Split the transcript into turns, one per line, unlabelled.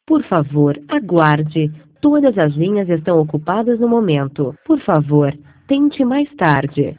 Por favor, aguarde. Todas as linhas estão ocupadas no momento. Por favor, tente mais tarde.